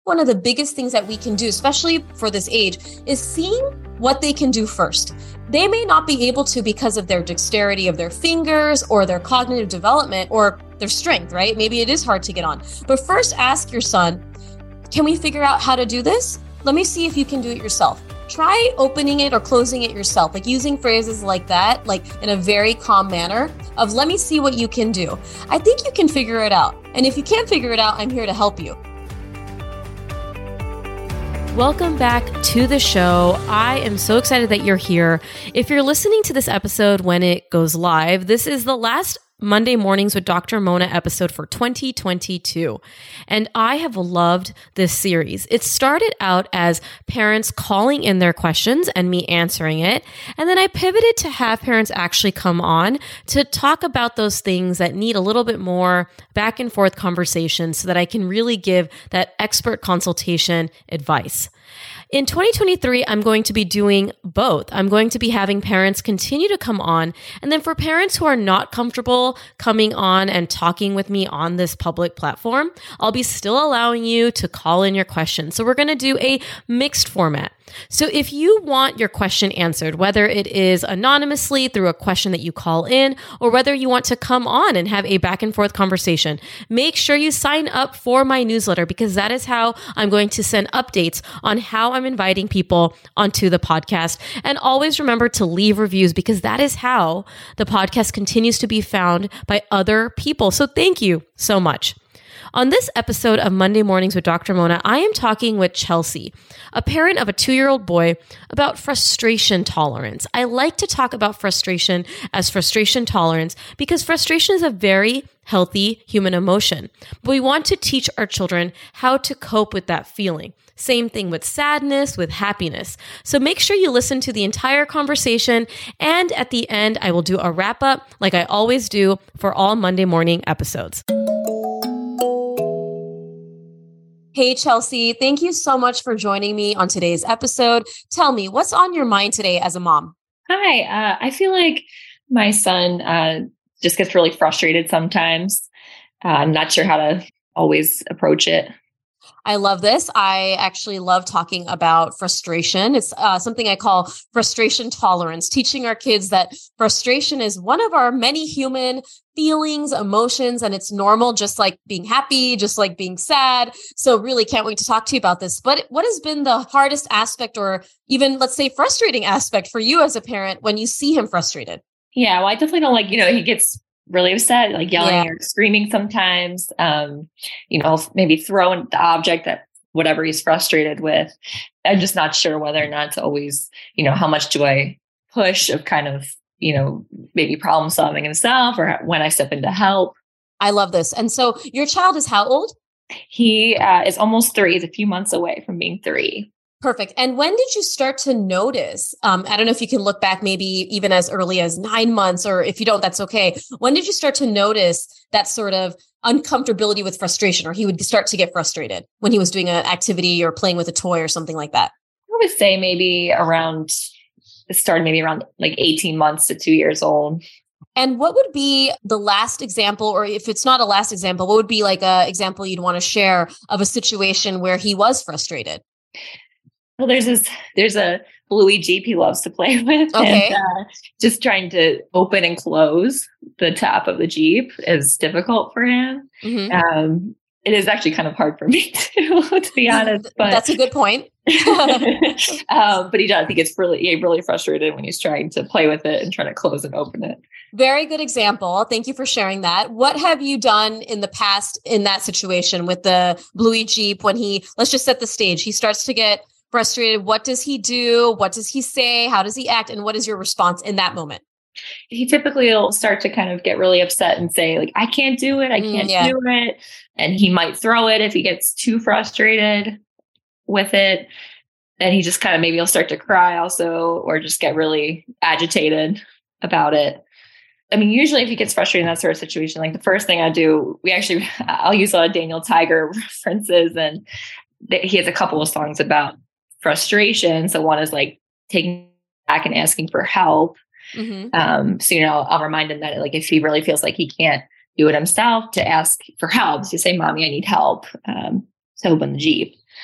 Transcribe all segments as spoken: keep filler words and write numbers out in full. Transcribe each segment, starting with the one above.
one of the biggest things that we can do, especially for this age, is seeing what they can do first. They may not be able to because of their dexterity of their fingers or their cognitive development or their strength, right? Maybe it is hard to get on. But first ask your son, can we figure out how to do this? Let me see if you can do it yourself. Try opening it or closing it yourself, like using phrases like that, like in a very calm manner of, let me see what you can do. I think you can figure it out. And if you can't figure it out, I'm here to help you. Welcome back to the show. I am so excited that you're here. If you're listening to this episode when it goes live, this is the last Monday Mornings with Doctor Mona episode for twenty twenty-two. And I have loved this series. It started out as parents calling in their questions and me answering it. And then I pivoted to have parents actually come on to talk about those things that need a little bit more back and forth conversation so that I can really give that expert consultation advice. In twenty twenty-three, I'm going to be doing both. I'm going to be having parents continue to come on. And then for parents who are not comfortable coming on and talking with me on this public platform, I'll be still allowing you to call in your questions. So we're going to do a mixed format. So if you want your question answered, whether it is anonymously through a question that you call in, or whether you want to come on and have a back and forth conversation, make sure you sign up for my newsletter, because that is how I'm going to send updates on how I'm inviting people onto the podcast. And always remember to leave reviews, because that is how the podcast continues to be found by other people. So thank you so much. On this episode of Monday Mornings with Doctor Mona, I am talking with Chelsea, a parent of a two-year-old boy, about frustration tolerance. I like to talk about frustration as frustration tolerance because frustration is a very healthy human emotion. But we want to teach our children how to cope with that feeling. Same thing with sadness, with happiness. So make sure you listen to the entire conversation. And at the end, I will do a wrap up like I always do for all Monday morning episodes. Hey, Chelsea, thank you so much for joining me on today's episode. Tell me, what's on your mind today as a mom? Hi, uh, I feel like my son uh, just gets really frustrated sometimes. Uh, I'm not sure how to always approach it. I love this. I actually love talking about frustration. It's uh, something I call frustration tolerance, teaching our kids that frustration is one of our many human feelings, emotions, and it's normal, just like being happy, just like being sad. So really can't wait to talk to you about this. But what has been the hardest aspect, or even let's say frustrating aspect for you as a parent when you see him frustrated? Yeah, well, I definitely don't like, you know, he gets really upset, like yelling yeah. or screaming sometimes, um, you know, maybe throwing the object at whatever he's frustrated with. I'm just not sure whether or not to always, you know, how much do I push of kind of, you know, maybe problem solving himself, or when I step in to help. I love this. And so your child is how old? He uh, is almost three. He's a few months away from being three. Perfect. And when did you start to notice? Um, I don't know if you can look back maybe even as early as nine months, or if you don't, that's okay. When did you start to notice that sort of uncomfortability with frustration, or he would start to get frustrated when he was doing an activity or playing with a toy or something like that? I would say maybe around, it started maybe around like eighteen months to two years old. And what would be the last example, or if it's not a last example, what would be like a example you'd want to share of a situation where he was frustrated? Well, there's this, there's a Bluey Jeep he loves to play with. Okay. And uh, just trying to open and close the top of the Jeep is difficult for him. Mm-hmm. Um, it is actually kind of hard for me too, to be honest. But that's a good point. um, but he does. He gets really, really frustrated when he's trying to play with it and trying to close and open it. Very good example. Thank you for sharing that. What have you done in the past in that situation with the Bluey Jeep when he, let's just set the stage, he starts to get frustrated? What does he do? What does he say? How does he act? And what is your response in that moment? He typically will start to kind of get really upset and say, like, I can't do it. I can't mm, yeah. do it. And he might throw it if he gets too frustrated with it. And he just kind of, maybe he'll start to cry also, or just get really agitated about it. I mean, usually if he gets frustrated in that sort of situation, like the first thing I do, we actually, I'll use a lot of Daniel Tiger references, and th- he has a couple of songs about frustration. So one is like taking back and asking for help. Mm-hmm. Um, so, you know, I'll, I'll remind him that, like, if he really feels like he can't do it himself, to ask for help, to say, Mommy, I need help, um, to open the Jeep.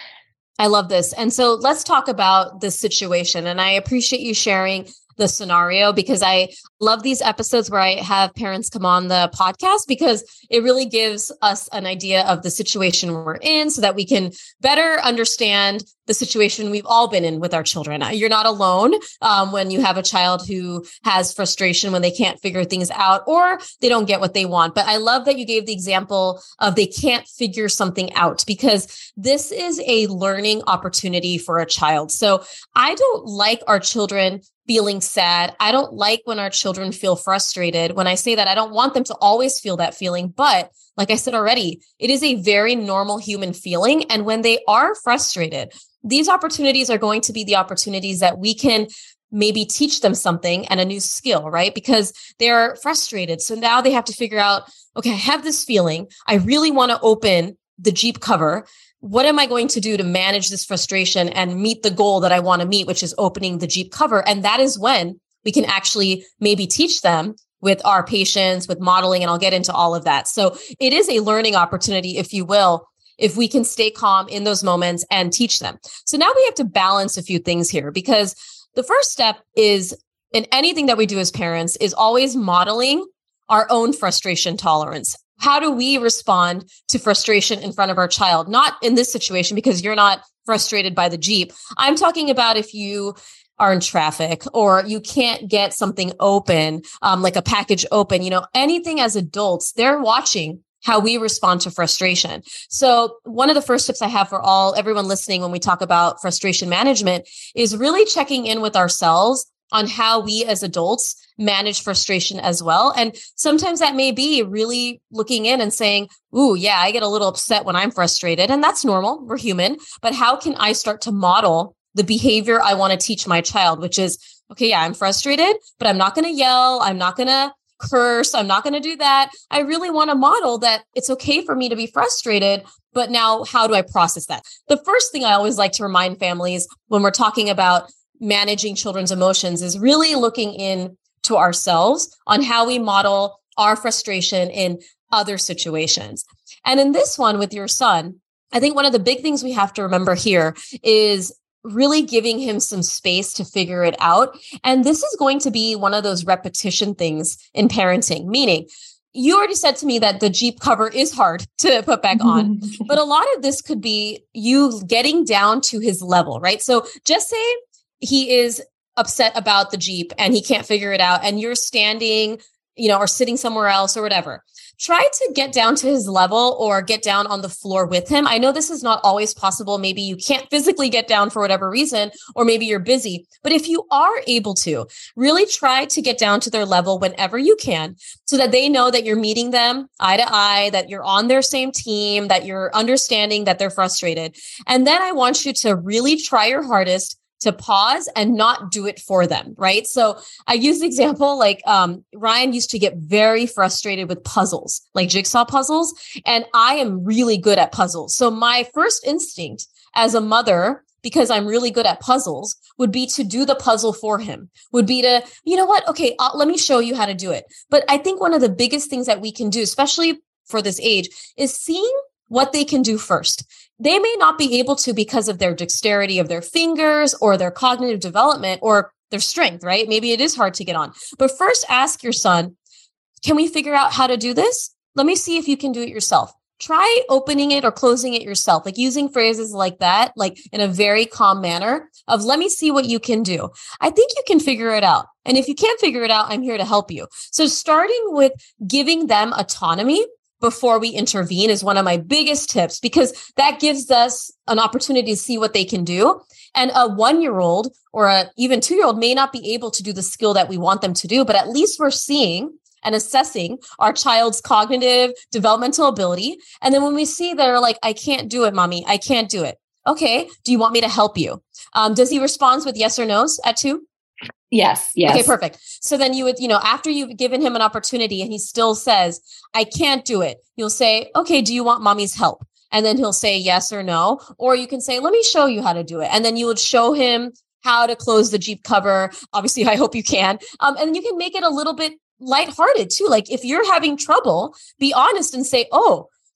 I love this. And so let's talk about this situation. And I appreciate you sharing the scenario, because I love these episodes where I have parents come on the podcast, because it really gives us an idea of the situation we're in so that we can better understand the situation we've all been in with our children. You're not alone um, when you have a child who has frustration when they can't figure things out or they don't get what they want. But I love that you gave the example of they can't figure something out, because this is a learning opportunity for a child. So I don't like our children feeling sad. I don't like when our children feel frustrated. When I say that, I don't want them to always feel that feeling. But like I said already, it is a very normal human feeling. And when they are frustrated, these opportunities are going to be the opportunities that we can maybe teach them something and a new skill, right? Because they're frustrated. So now they have to figure out, okay, I have this feeling. I really want to open the Jeep cover. What am I going to do to manage this frustration and meet the goal that I want to meet, which is opening the Jeep cover? And that is when we can actually maybe teach them with our patience, with modeling, and I'll get into all of that. So it is a learning opportunity, if you will, if we can stay calm in those moments and teach them. So now we have to balance a few things here, because the first step is, in anything that we do as parents, is always modeling our own frustration tolerance. How do we respond to frustration in front of our child? Not in this situation, because you're not frustrated by the Jeep. I'm talking about if you are in traffic or you can't get something open, um, like a package open, you know, anything. As adults, they're watching how we respond to frustration. So one of the first tips I have for all everyone listening when we talk about frustration management is really checking in with ourselves on how we as adults manage frustration as well. And sometimes that may be really looking in and saying, ooh, yeah, I get a little upset when I'm frustrated, and that's normal. We're human. But how can I start to model the behavior I want to teach my child, which is, okay, yeah, I'm frustrated, but I'm not going to yell. I'm not going to curse. I'm not going to do that. I really want to model that it's okay for me to be frustrated. But now how do I process that? The first thing I always like to remind families when we're talking about managing children's emotions is really looking in to ourselves on how we model our frustration in other situations. And in this one with your son, I think one of the big things we have to remember here is really giving him some space to figure it out. And this is going to be one of those repetition things in parenting, meaning you already said to me that the Jeep cover is hard to put back on, but a lot of this could be you getting down to his level, right? So just say he is upset about the Jeep and he can't figure it out, and you're standing, you know, or sitting somewhere else or whatever. Try to get down to his level or get down on the floor with him. I know this is not always possible. Maybe you can't physically get down for whatever reason, or maybe you're busy. But if you are able to, really try to get down to their level whenever you can, so that they know that you're meeting them eye to eye, that you're on their same team, that you're understanding that they're frustrated. And then I want you to really try your hardest to pause and not do it for them, right? So I use the example, like um, Ryan used to get very frustrated with puzzles, like jigsaw puzzles, and I am really good at puzzles. So my first instinct as a mother, because I'm really good at puzzles, would be to do the puzzle for him, would be to, you know what? Okay, uh, let me show you how to do it. But I think one of the biggest things that we can do, especially for this age, is seeing what they can do first. They may not be able to because of their dexterity of their fingers or their cognitive development or their strength, right? Maybe it is hard to get on. But first ask your son, can we figure out how to do this? Let me see if you can do it yourself. Try opening it or closing it yourself, like using phrases like that, like in a very calm manner of, let me see what you can do. I think you can figure it out. And if you can't figure it out, I'm here to help you. So starting with giving them autonomy before we intervene is one of my biggest tips, because that gives us an opportunity to see what they can do. And a one-year-old or a even two-year-old may not be able to do the skill that we want them to do, but at least we're seeing and assessing our child's cognitive developmental ability. And then when we see they're like, I can't do it, mommy, I can't do it. Okay, do you want me to help you? Um, does he respond with yes or no's at two? Yes. Yes. Okay, perfect. So then you would, you know, after you've given him an opportunity and he still says, I can't do it, you'll say, okay, do you want mommy's help? And then he'll say yes or no. Or you can say, let me show you how to do it. And then you would show him how to close the Jeep cover. Obviously, I hope you can. Um, and you can make it a little bit lighthearted too. Like if you're having trouble, be honest and say, oh,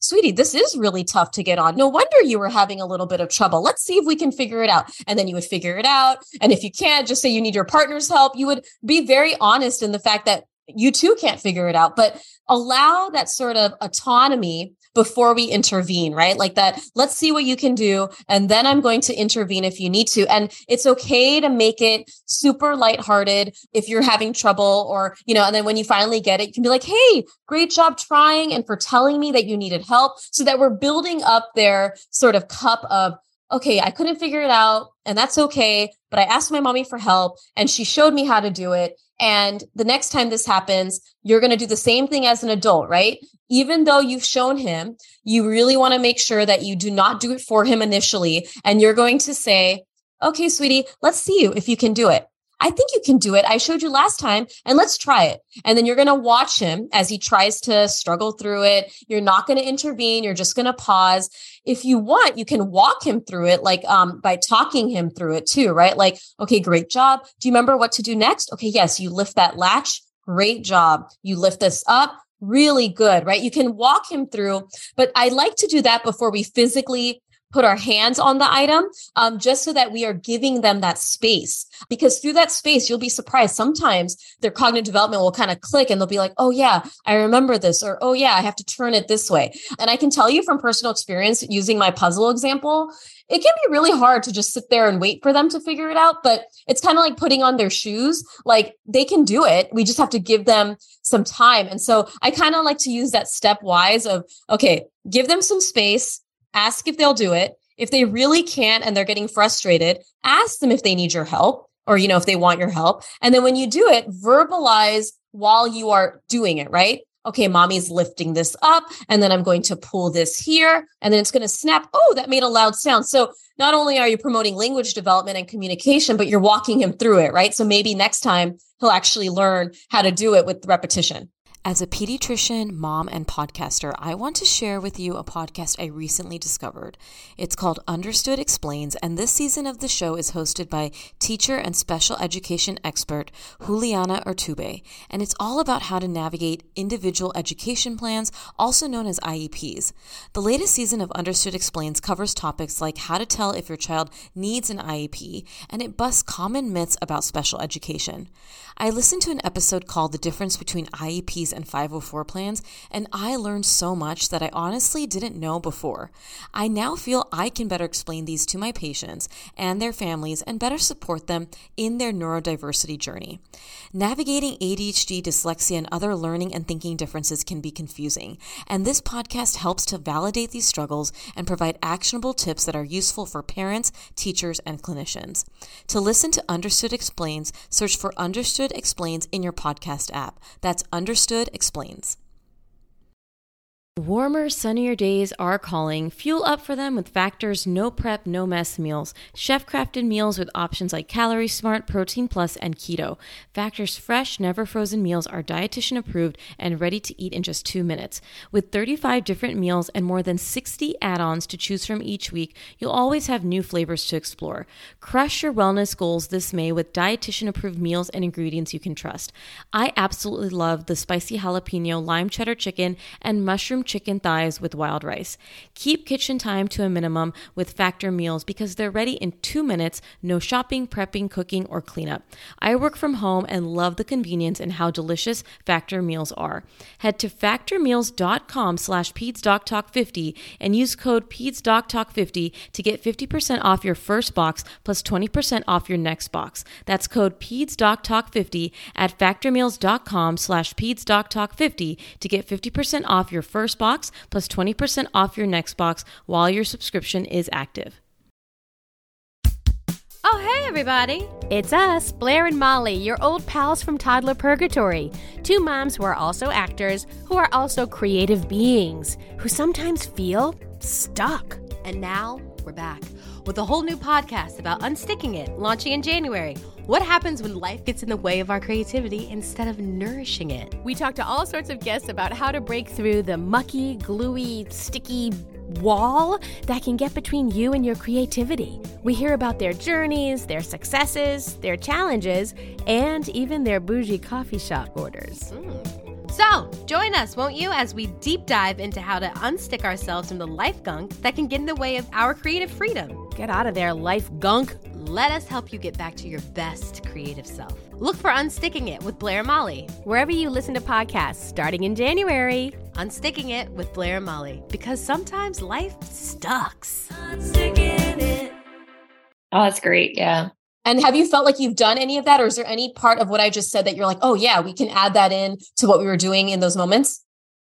sweetie, this is really tough to get on. No wonder you were having a little bit of trouble. Let's see if we can figure it out. And then you would figure it out. And if you can't, just say you need your partner's help. You would be very honest in the fact that you too can't figure it out, but allow that sort of autonomy before we intervene, right? Like that, let's see what you can do. And then I'm going to intervene if you need to. And it's okay to make it super lighthearted if you're having trouble or, you know, and then when you finally get it, you can be like, hey, great job trying and for telling me that you needed help, so that we're building up their sort of cup of, okay, I couldn't figure it out and that's okay. But I asked my mommy for help and she showed me how to do it. And the next time this happens, you're going to do the same thing as an adult, right? Even though you've shown him, you really want to make sure that you do not do it for him initially. And you're going to say, okay, sweetie, let's see you if you can do it. I think you can do it. I showed you last time and let's try it. And then you're going to watch him as he tries to struggle through it. You're not going to intervene. You're just going to pause. If you want, you can walk him through it, like um, by talking him through it too, right? Like, okay, great job. Do you remember what to do next? Okay, yes, you lift that latch. Great job. You lift this up. Really good, right? You can walk him through, but I like to do that before we physically put our hands on the item, um, just so that we are giving them that space. Because through that space, you'll be surprised. Sometimes their cognitive development will kind of click and they'll be like, oh yeah, I remember this, or oh yeah, I have to turn it this way. And I can tell you from personal experience, using my puzzle example, it can be really hard to just sit there and wait for them to figure it out. But it's kind of like putting on their shoes. Like they can do it. We just have to give them some time. And so I kind of like to use that stepwise of, okay, give them some space. Ask if they'll do it. If they really can't and they're getting frustrated, ask them if they need your help or, you know, if they want your help. And then when you do it, verbalize while you are doing it, right? Okay, mommy's lifting this up and then I'm going to pull this here and then it's going to snap. Oh, that made a loud sound. So not only are you promoting language development and communication, but you're walking him through it, right? So maybe next time he'll actually learn how to do it with repetition. As a pediatrician, mom, and podcaster, I want to share with you a podcast I recently discovered. It's called Understood Explains, and this season of the show is hosted by teacher and special education expert Juliana Urtubey, and it's all about how to navigate individual education plans, also known as I E Ps. The latest season of Understood Explains covers topics like how to tell if your child needs an I E P, and it busts common myths about special education. I listened to an episode called The Difference Between I E Ps and five oh four plans, and I learned so much that I honestly didn't know before. I now feel I can better explain these to my patients and their families and better support them in their neurodiversity journey. Navigating A D H D, dyslexia, and other learning and thinking differences can be confusing, and this podcast helps to validate these struggles and provide actionable tips that are useful for parents, teachers, and clinicians. To listen to Understood Explains, search for Understood Explains in your podcast app. That's Understood Explains. Warmer, sunnier days are calling. Fuel up for them with Factor's no prep, no mess meals. Chef-crafted meals with options like Calorie Smart, Protein Plus, and Keto. Factor's fresh, never frozen meals are dietitian approved and ready to eat in just two minutes. With thirty-five different meals and more than sixty add-ons to choose from each week, you'll always have new flavors to explore. Crush your wellness goals this May with dietitian approved meals and ingredients you can trust. I absolutely love the spicy jalapeno, lime cheddar chicken, and mushroom chicken thighs with wild rice. Keep kitchen time to a minimum with Factor meals because they're ready in two minutes, no shopping, prepping, cooking, or cleanup. I work from home and love the convenience and how delicious Factor meals are. Head to factormeals.com slash PedsDocTalk50 and use code PedsDocTalk50 to get fifty percent off your first box plus twenty percent off your next box. That's code PedsDocTalk50 at factormeals.com slash PedsDocTalk50 to get fifty percent off your first box plus twenty percent off your next box while your subscription is active. Oh, hey, everybody. It's us, Blair and Molly, your old pals from Toddler Purgatory. Two moms who are also actors, who are also creative beings, who sometimes feel stuck. And now we're back with a whole new podcast about unsticking it, launching in January. What happens when life gets in the way of our creativity instead of nourishing it? We talk to all sorts of guests about how to break through the mucky, gluey, sticky wall that can get between you and your creativity. We hear about their journeys, their successes, their challenges, and even their bougie coffee shop orders. Mm. So, join us, won't you, as we deep dive into how to unstick ourselves from the life gunk that can get in the way of our creative freedom. Get out of there, life gunk. Let us help you get back to your best creative self. Look for Unsticking It with Blair and Molly, wherever you listen to podcasts, starting in January. Unsticking It with Blair and Molly, because sometimes life sucks. Unsticking it. Oh, that's great. Yeah. And have you felt like you've done any of that? Or is there any part of what I just said that you're like, oh yeah, we can add that in to what we were doing in those moments?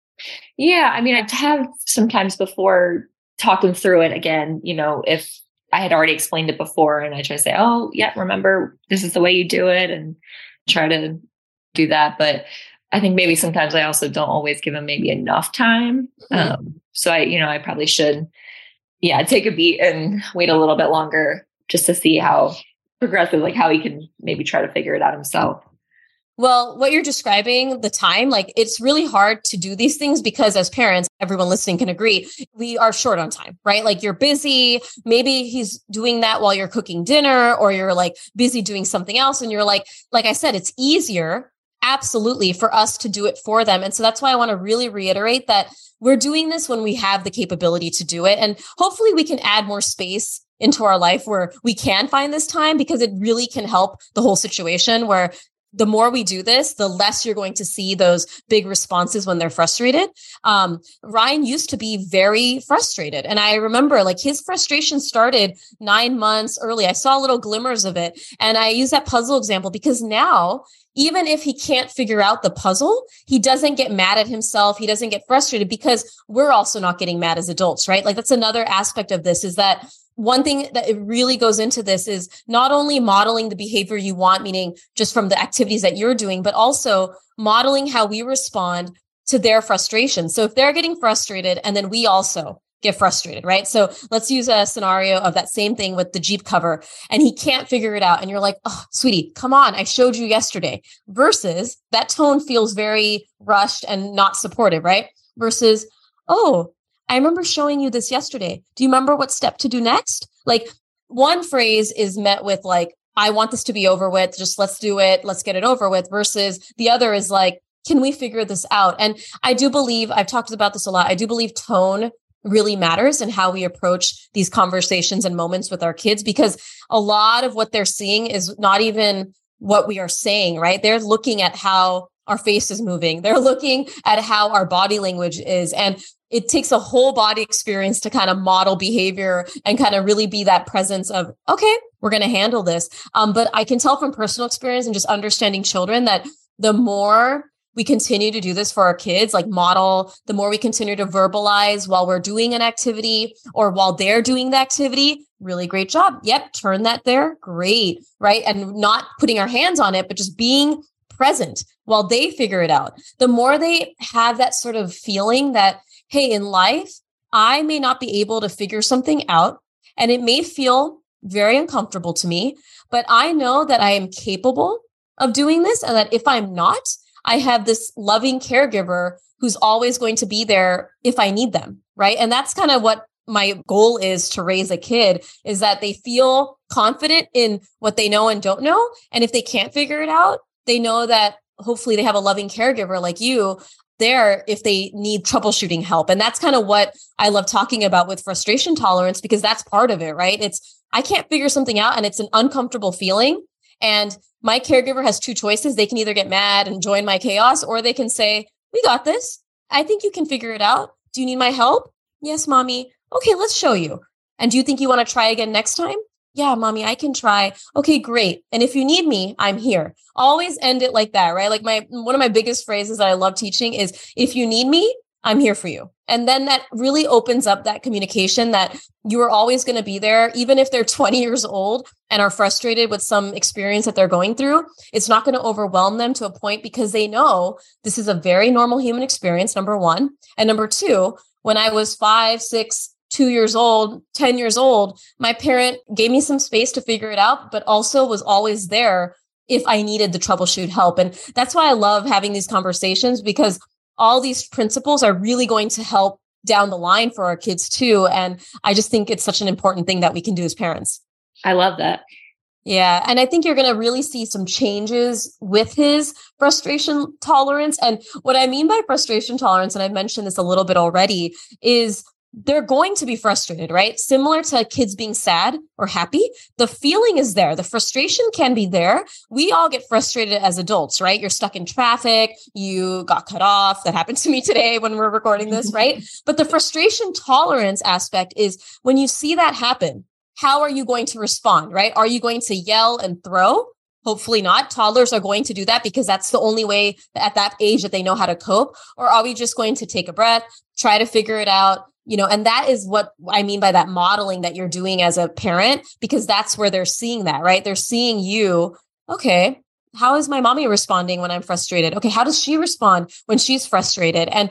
Yeah. I mean, I have sometimes before talking through it again, you know, if I had already explained it before and I try to say, oh yeah, remember this is the way you do it, and try to do that. But I think maybe sometimes I also don't always give him maybe enough time. Mm-hmm. Um, so I, you know, I probably should, yeah, take a beat and wait a little bit longer just to see how progressive, like how he can maybe try to figure it out himself. Well, what you're describing, the time, like it's really hard to do these things because as parents, everyone listening can agree, we are short on time, right? Like you're busy. Maybe he's doing that while you're cooking dinner, or you're like busy doing something else. And you're like, like I said, it's easier, absolutely, for us to do it for them. And so that's why I want to really reiterate that we're doing this when we have the capability to do it. And hopefully we can add more space into our life where we can find this time, because it really can help the whole situation, where the more we do this, the less you're going to see those big responses when they're frustrated. Um, Ryan used to be very frustrated. And I remember like his frustration started nine months early. I saw little glimmers of it. And I use that puzzle example because now, even if he can't figure out the puzzle, he doesn't get mad at himself. He doesn't get frustrated because we're also not getting mad as adults, right? Like that's another aspect of this, is that one thing that it really goes into this is not only modeling the behavior you want, meaning just from the activities that you're doing, but also modeling how we respond to their frustration. So if they're getting frustrated and then we also get frustrated, right? So let's use a scenario of that same thing with the Jeep cover, and he can't figure it out. And you're like, oh, sweetie, come on. I showed you yesterday, versus that tone feels very rushed and not supportive, right? Versus, oh, I remember showing you this yesterday. Do you remember what step to do next? Like one phrase is met with like, I want this to be over with. Just let's do it. Let's get it over with. Versus the other is like, can we figure this out? And I do believe, I've talked about this a lot. I do believe tone really matters in how we approach these conversations and moments with our kids, because a lot of what they're seeing is not even what we are saying, right? They're looking at how our face is moving. They're looking at how our body language is. And it takes a whole body experience to kind of model behavior and kind of really be that presence of, okay, we're going to handle this. Um, but I can tell from personal experience and just understanding children that the more we continue to do this for our kids, like model, the more we continue to verbalize while we're doing an activity or while they're doing the activity, really great job. Yep. Turn that there. Great. Right. And not putting our hands on it, but just being present while they figure it out. The more they have that sort of feeling that, hey, in life, I may not be able to figure something out, and it may feel very uncomfortable to me, but I know that I am capable of doing this, and that if I'm not, I have this loving caregiver who's always going to be there if I need them, right? And that's kind of what my goal is to raise a kid, is that they feel confident in what they know and don't know. And if they can't figure it out, they know that hopefully they have a loving caregiver like you there if they need troubleshooting help. And that's kind of what I love talking about with frustration tolerance, because that's part of it, right? It's, I can't figure something out and it's an uncomfortable feeling. And my caregiver has two choices. They can either get mad and join my chaos, or they can say, we got this. I think you can figure it out. Do you need my help? Yes, mommy. Okay, let's show you. And do you think you want to try again next time? Yeah, mommy, I can try. Okay, great. And if you need me, I'm here. Always end it like that, right? Like my, one of my biggest phrases that I love teaching is, if you need me, I'm here for you. And then that really opens up that communication that you are always going to be there, even if they're twenty years old and are frustrated with some experience that they're going through. It's not going to overwhelm them to a point, because they know this is a very normal human experience, number one. And number two, when I was five, six, two years old, ten years old, my parent gave me some space to figure it out, but also was always there if I needed the troubleshoot help. And that's why I love having these conversations, because all these principles are really going to help down the line for our kids too. And I just think it's such an important thing that we can do as parents. I love that. Yeah. And I think you're going to really see some changes with his frustration tolerance. And what I mean by frustration tolerance, and I've mentioned this a little bit already, is they're going to be frustrated, right? Similar to kids being sad or happy, the feeling is there. The frustration can be there. We all get frustrated as adults, right? You're stuck in traffic. You got cut off. That happened to me today when we're recording this, right? But the frustration tolerance aspect is when you see that happen, how are you going to respond, right? Are you going to yell and throw? Hopefully not. Toddlers are going to do that because that's the only way at that age that they know how to cope. Or are we just going to take a breath, try to figure it out? You know, and that is what I mean by that modeling that you're doing as a parent, because that's where they're seeing that, right? They're seeing you, okay, how is my mommy responding when I'm frustrated? Okay, how does she respond when she's frustrated? And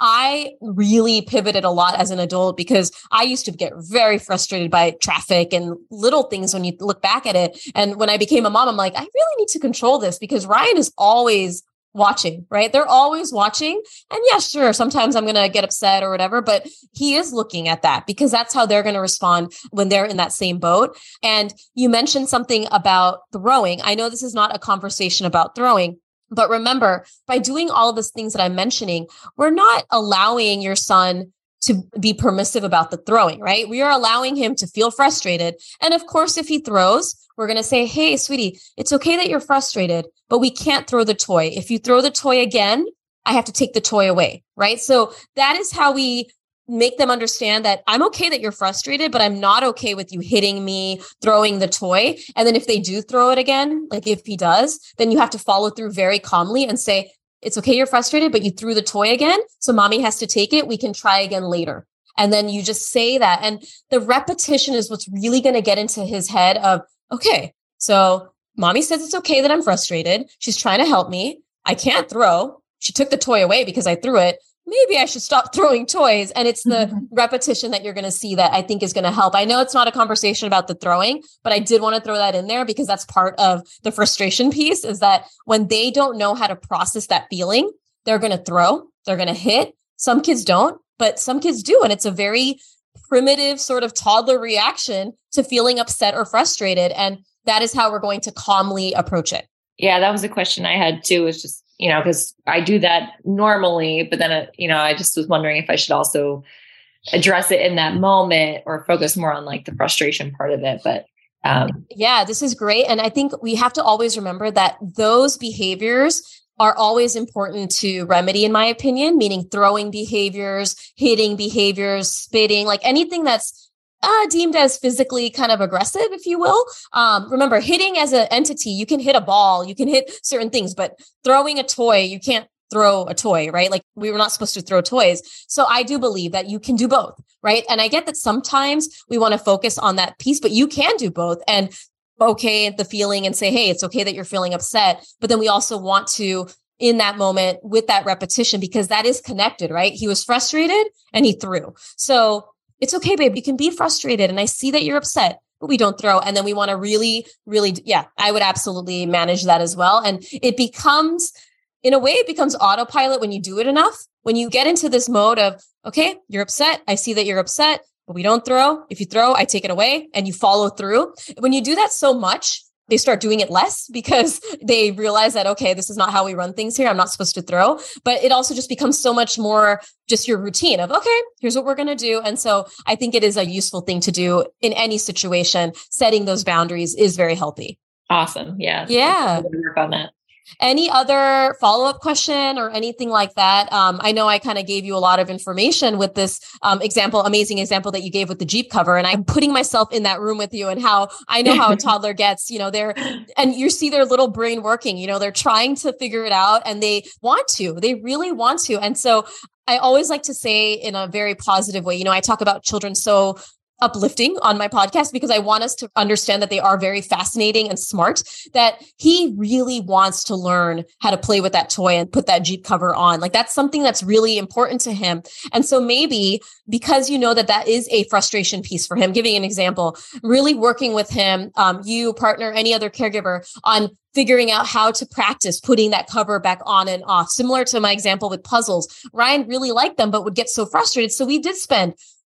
I really pivoted a lot as an adult because I used to get very frustrated by traffic and little things when you look back at it. And when I became a mom, I'm like, I really need to control this because Ryan is always watching, right? They're always watching. And yeah, sure, sometimes I'm going to get upset or whatever, but he is looking at that because that's how they're going to respond when they're in that same boat. And you mentioned something about throwing. I know this is not a conversation about throwing, but remember, by doing all of these things that I'm mentioning, we're not allowing your son to be permissive about the throwing, right? We are allowing him to feel frustrated. And of course, if he throws, we're going to say, hey, sweetie, it's okay that you're frustrated, but we can't throw the toy. If you throw the toy again, I have to take the toy away, right? So that is how we make them understand that I'm okay that you're frustrated, but I'm not okay with you hitting me, throwing the toy. And then if they do throw it again, like if he does, then you have to follow through very calmly and say, it's okay, you're frustrated, but you threw the toy again. So mommy has to take it. We can try again later. And then you just say that. And the repetition is what's really going to get into his head of, okay, so mommy says it's okay that I'm frustrated. She's trying to help me. I can't throw. She took the toy away because I threw it. Maybe I should stop throwing toys. And it's the repetition that you're going to see that I think is going to help. I know it's not a conversation about the throwing, but I did want to throw that in there because that's part of the frustration piece is that when they don't know how to process that feeling, they're going to throw, they're going to hit. Some kids don't, but some kids do. And it's a very primitive sort of toddler reaction to feeling upset or frustrated. And that is how we're going to calmly approach it. Yeah, that was a question I had too, is just, you know, because I do that normally, but then, uh, you know, I just was wondering if I should also address it in that moment or focus more on like the frustration part of it. But um, yeah, this is great. And I think we have to always remember that those behaviors are always important to remedy, in my opinion, meaning throwing behaviors, hitting behaviors, spitting, like anything that's Uh, deemed as physically kind of aggressive, if you will. Um, remember, hitting as an entity, you can hit a ball, you can hit certain things, but throwing a toy, you can't throw a toy, right? Like we were not supposed to throw toys. So I do believe that you can do both, right? And I get that sometimes we want to focus on that piece, but you can do both and okay the feeling and say, hey, it's okay that you're feeling upset. But then we also want to, in that moment with that repetition, because that is connected, right? He was frustrated and he threw. So it's okay, babe. You can be frustrated. And I see that you're upset, but we don't throw. And then we want to really, really, yeah, I would absolutely manage that as well. And it becomes, in a way, it becomes autopilot when you do it enough. When you get into this mode of, okay, you're upset. I see that you're upset, but we don't throw. If you throw, I take it away and you follow through. When you do that so much, they start doing it less because they realize that, okay, this is not how we run things here. I'm not supposed to throw, but it also just becomes so much more just your routine of, okay, here's what we're going to do. And so I think it is a useful thing to do in any situation. Setting those boundaries is very healthy. Awesome. Yeah. Yeah. Work on that. Any other follow-up question or anything like that? Um, I know I kind of gave you a lot of information with this um, example, amazing example that you gave with the Jeep cover. And I'm putting myself in that room with you and how I know how a toddler gets, you know, they're, and you see their little brain working, you know, they're trying to figure it out and they want to, they really want to. And so I always like to say in a very positive way, you know, I talk about children so uplifting on my podcast because I want us to understand that they are very fascinating and smart, that he really wants to learn how to play with that toy and put that Jeep cover on. Like that's something that's really important to him. And so maybe because you know that that is a frustration piece for him, giving an example, really working with him, um, you, partner, any other caregiver on figuring out how to practice putting that cover back on and off. Similar to my example with puzzles, Ryan really liked them, but would get so frustrated. So we did spend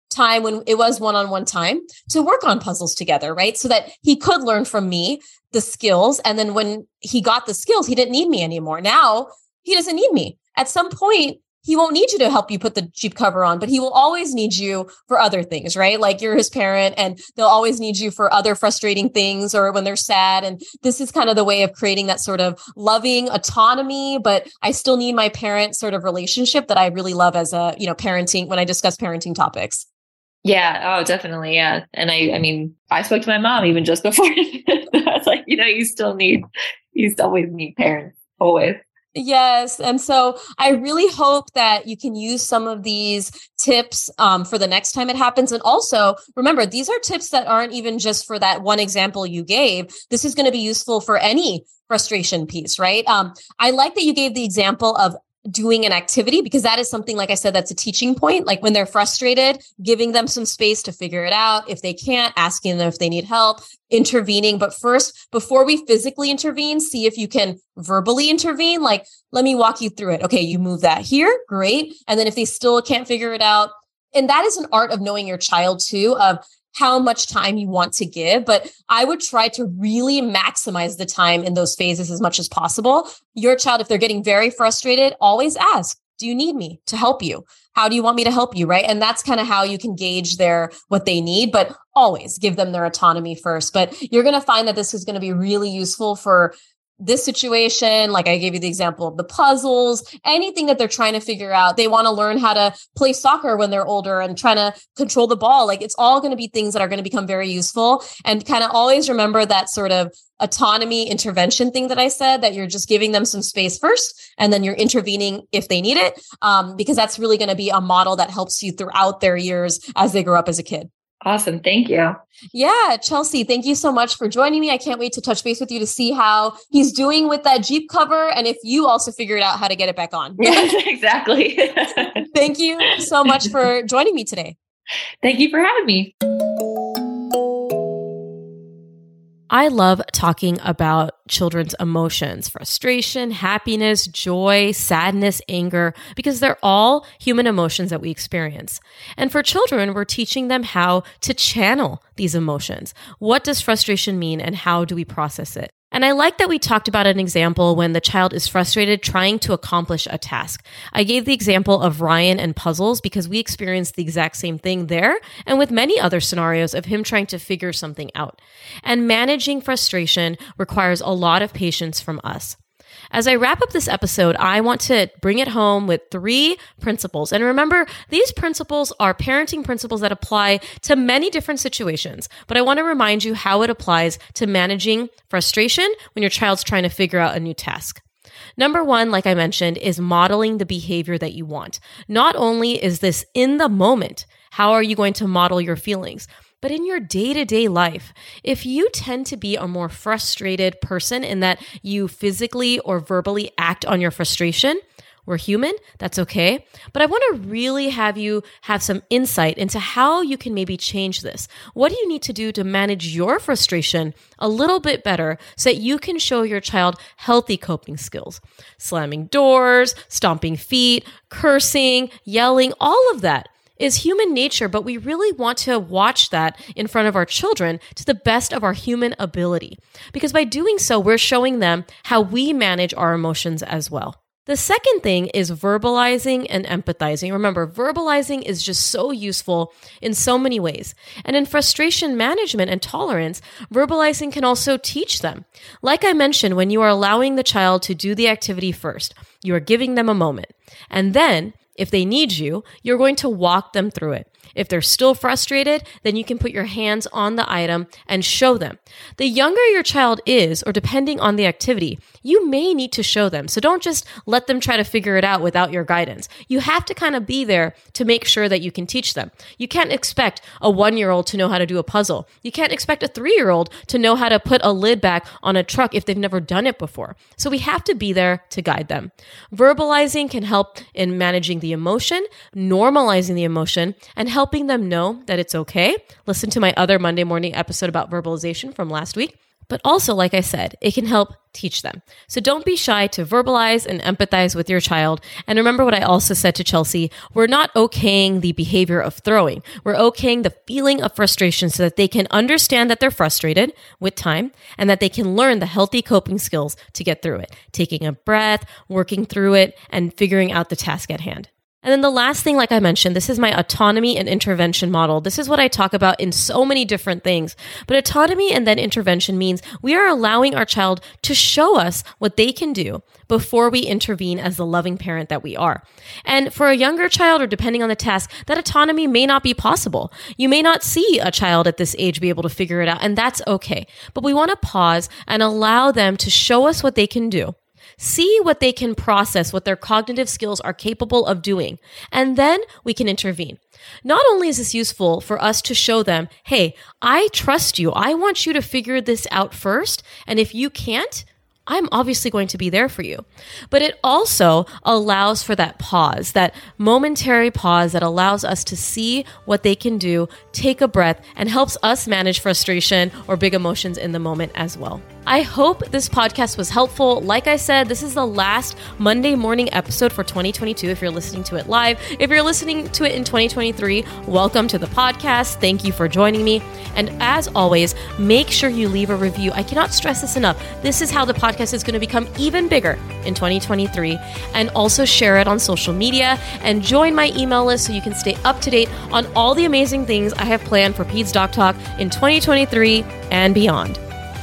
time when it was one-on-one time to work on puzzles together, right? So that he could learn from me the skills. And then when he got the skills, he didn't need me anymore. Now he doesn't need me. At some point, he won't need you to help you put the Jeep cover on, but he will always need you for other things, right? Like you're his parent and they'll always need you for other frustrating things or when they're sad. And this is kind of the way of creating that sort of loving autonomy, but I still need my parent sort of relationship that I really love as a, you know, parenting, when I discuss parenting topics. Yeah. Oh, definitely. Yeah. And I, I mean, I spoke to my mom even just before. I was like, you know, you still need, you still always need parents, always. Yes. And so I really hope that you can use some of these tips um, for the next time it happens. And also remember, these are tips that aren't even just for that one example you gave. This is going to be useful for any frustration piece, right? Um, I like that you gave the example of doing an activity, because that is something, like I said, that's a teaching point. Like when they're frustrated, giving them some space to figure it out. If they can't, asking them if they need help, intervening. But first, before we physically intervene, see if you can verbally intervene. Like, let me walk you through it. Okay, you move that here. Great. And then if they still can't figure it out, and that is an art of knowing your child too, of how much time you want to give. But I would try to really maximize the time in those phases as much as possible. Your child, if they're getting very frustrated, always ask, do you need me to help you? How do you want me to help you? Right. And that's kind of how you can gauge their, what they need, but always give them their autonomy first. But you're going to find that this is going to be really useful for this situation. Like I gave you the example of the puzzles, anything that they're trying to figure out. They want to learn how to play soccer when they're older and trying to control the ball. Like it's all going to be things that are going to become very useful. And kind of always remember that sort of autonomy intervention thing that I said, that you're just giving them some space first, and then you're intervening if they need it. Um, because that's really going to be a model that helps you throughout their years as they grow up as a kid. Awesome. Thank you. Yeah. Chelsea, thank you so much for joining me. I can't wait to touch base with you to see how he's doing with that Jeep cover. And if you also figured out how to get it back on. Yes, exactly. Thank you so much for joining me today. Thank you for having me. I love talking about children's emotions, frustration, happiness, joy, sadness, anger, because they're all human emotions that we experience. And for children, we're teaching them how to channel these emotions. What does frustration mean and how do we process it? And I like that we talked about an example when the child is frustrated trying to accomplish a task. I gave the example of Ryan and puzzles because we experienced the exact same thing there and with many other scenarios of him trying to figure something out. And managing frustration requires a lot of patience from us. As I wrap up this episode, I want to bring it home with three principles. And remember, these principles are parenting principles that apply to many different situations. But I want to remind you how it applies to managing frustration when your child's trying to figure out a new task. Number one, like I mentioned, is modeling the behavior that you want. Not only is this in the moment, how are you going to model your feelings? But in your day-to-day life, if you tend to be a more frustrated person in that you physically or verbally act on your frustration, we're human, that's okay. But I want to really have you have some insight into how you can maybe change this. What do you need to do to manage your frustration a little bit better so that you can show your child healthy coping skills? Slamming doors, stomping feet, cursing, yelling, all of that is human nature, but we really want to watch that in front of our children to the best of our human ability. Because by doing so, we're showing them how we manage our emotions as well. The second thing is verbalizing and empathizing. Remember, verbalizing is just so useful in so many ways. And in frustration management and tolerance, verbalizing can also teach them. Like I mentioned, when you are allowing the child to do the activity first, you are giving them a moment. And then, if they need you, you're going to walk them through it. If they're still frustrated, then you can put your hands on the item and show them. The younger your child is, or depending on the activity, you may need to show them. So don't just let them try to figure it out without your guidance. You have to kind of be there to make sure that you can teach them. You can't expect a one-year-old to know how to do a puzzle. You can't expect a three-year-old to know how to put a lid back on a truck if they've never done it before. So we have to be there to guide them. Verbalizing can help in managing the emotion, normalizing the emotion, and helping them know that it's okay. Listen to my other Monday morning episode about verbalization from last week. But also, like I said, it can help teach them. So don't be shy to verbalize and empathize with your child. And remember what I also said to Chelsea, we're not okaying the behavior of throwing. We're okaying the feeling of frustration so that they can understand that they're frustrated with time and that they can learn the healthy coping skills to get through it, taking a breath, working through it, and figuring out the task at hand. And then the last thing, like I mentioned, this is my autonomy and intervention model. This is what I talk about in so many different things. But autonomy and then intervention means we are allowing our child to show us what they can do before we intervene as the loving parent that we are. And for a younger child, or depending on the task, that autonomy may not be possible. You may not see a child at this age be able to figure it out, and that's okay. But we want to pause and allow them to show us what they can do. See what they can process, what their cognitive skills are capable of doing, and then we can intervene. Not only is this useful for us to show them, hey, I trust you. I want you to figure this out first, and if you can't, I'm obviously going to be there for you. But it also allows for that pause, that momentary pause that allows us to see what they can do, take a breath, and helps us manage frustration or big emotions in the moment as well. I hope this podcast was helpful. Like I said, this is the last Monday morning episode for twenty twenty-two if you're listening to it live. If you're listening to it in twenty twenty-three, welcome to the podcast. Thank you for joining me. And as always, make sure you leave a review. I cannot stress this enough. This is how the podcast is going to become even bigger in twenty twenty-three. And also share it on social media and join my email list so you can stay up to date on all the amazing things I have planned for Peds Doc Talk in twenty twenty-three and beyond.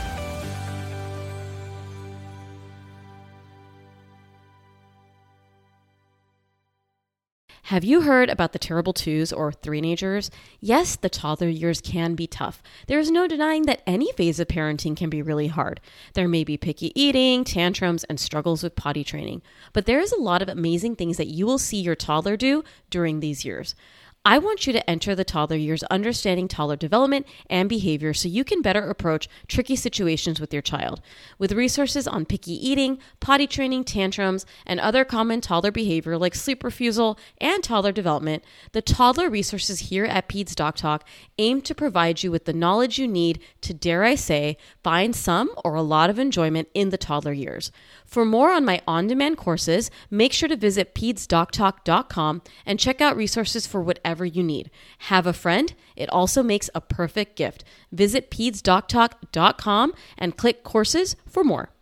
Have you heard about the terrible twos or three-nagers? Yes, the toddler years can be tough. There is no denying that any phase of parenting can be really hard. There may be picky eating, tantrums, and struggles with potty training. But there is a lot of amazing things that you will see your toddler do during these years. I want you to enter the toddler years understanding toddler development and behavior so you can better approach tricky situations with your child. With resources on picky eating, potty training, tantrums, and other common toddler behavior like sleep refusal and toddler development, the toddler resources here at Peds Doc Talk aim to provide you with the knowledge you need to, dare I say, find some or a lot of enjoyment in the toddler years. For more on my on-demand courses, make sure to visit peds doc talk dot com and check out resources for whatever you need. Have a friend? It also makes a perfect gift. Visit peds doc talk dot com and click courses for more.